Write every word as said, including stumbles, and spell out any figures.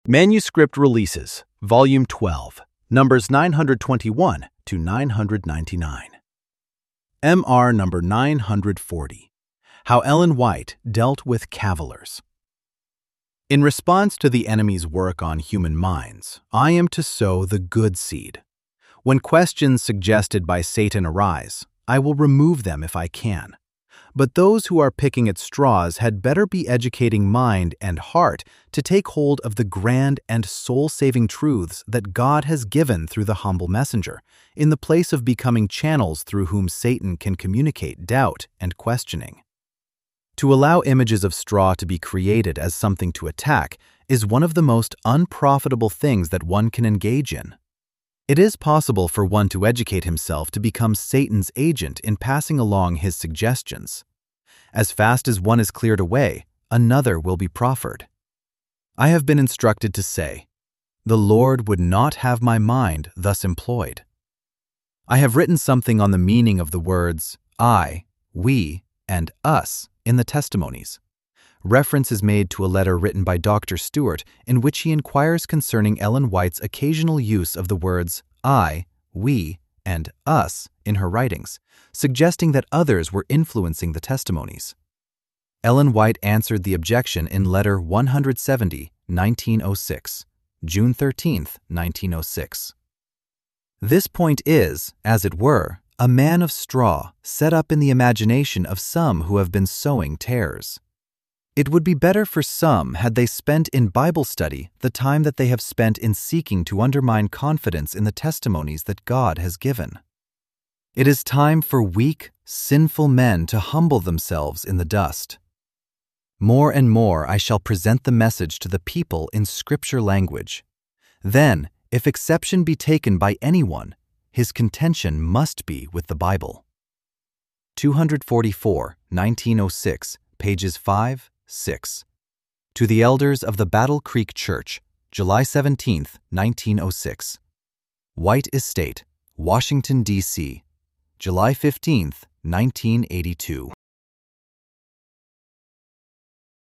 Manuscript Releases, Volume twelve, numbers nine hundred twenty-one to nine hundred ninety-nine. M R number nine hundred forty, How Ellen White Dealt with Cavillers. In response to the enemy's work on human minds, I am to sow the good seed. When questions suggested by Satan arise, I will remove them if I can. But those who are picking at straws had better be educating mind and heart to take hold of the grand and soul-saving truths that God has given through the humble messenger, in the place of becoming channels through whom Satan can communicate doubt and questioning. To allow images of straw to be created as something to attack is one of the most unprofitable things that one can engage in. It is possible for one to educate himself to become Satan's agent in passing along his suggestions. As fast as one is cleared away, another will be proffered. I have been instructed to say, "The Lord would not have my mind thus employed." I have written something on the meaning of the words I, we, and us in the testimonies. Reference is made to a letter written by Doctor Stewart in which he inquires concerning Ellen White's occasional use of the words I, we, and us in her writings, suggesting that others were influencing the testimonies. Ellen White answered the objection in Letter one hundred seventy, nineteen oh six, June thirteenth, nineteen oh six. This point is, as it were, a man of straw set up in the imagination of some who have been sowing tares. It would be better for some had they spent in Bible study the time that they have spent in seeking to undermine confidence in the testimonies that God has given. It is time for weak, sinful men to humble themselves in the dust. More and more I shall present the message to the people in Scripture language. Then, if exception be taken by anyone, his contention must be with the Bible. two forty-four, nineteen oh six, pages five, six. To the Elders of the Battle Creek Church, July seventeenth, nineteen oh six. White Estate, Washington, D C, July fifteenth, nineteen eighty-two.